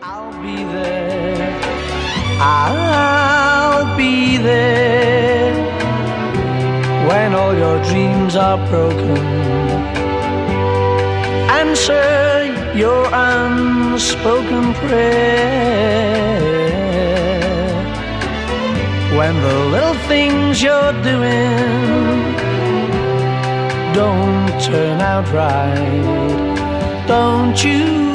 I'll be there. I'll be there when all your dreams are broken. Answer your unspoken prayer when the little things you're doing don't turn out right. Don't you